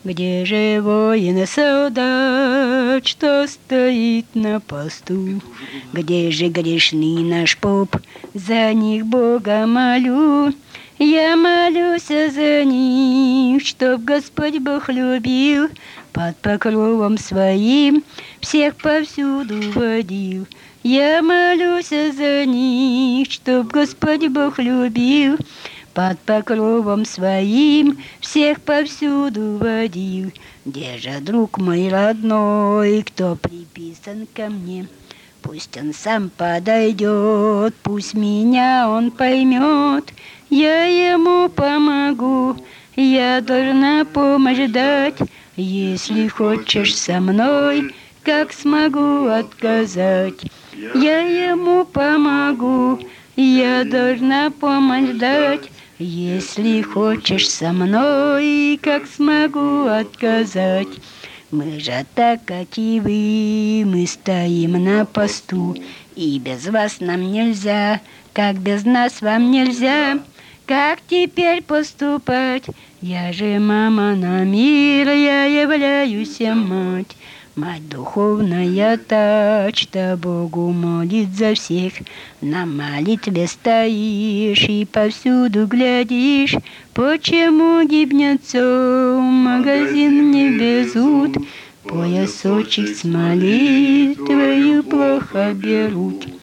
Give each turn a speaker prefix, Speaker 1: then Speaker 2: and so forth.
Speaker 1: Где же воин-солдат, что стоит на посту? Где же грешный наш поп? За них Бога молю. Я молюсь за них, чтоб Господь Бог любил, под покровом своим всех повсюду водил. Я молюсь за них, чтоб Господь Бог любил, под покровом своим всех повсюду водил. Где же друг мой родной, кто приписан ко мне? Пусть он сам подойдет, пусть меня он поймет. Я ему помогу, я должна помощь дать. Если хочешь со мной, как смогу отказать? Я ему помогу, я должна помощь дать. Если хочешь со мной, как смогу отказать? Мы же так, как и вы, мы стоим на посту, и без вас нам нельзя, как без нас вам нельзя. Как теперь поступать? Я же мама на мир, я являюсь мать. Мать духовная та, что Богу молит за всех. На молитве стоишь и повсюду глядишь. Почему гибнется, магазин не везут, поясочек с молитвою плохо берут.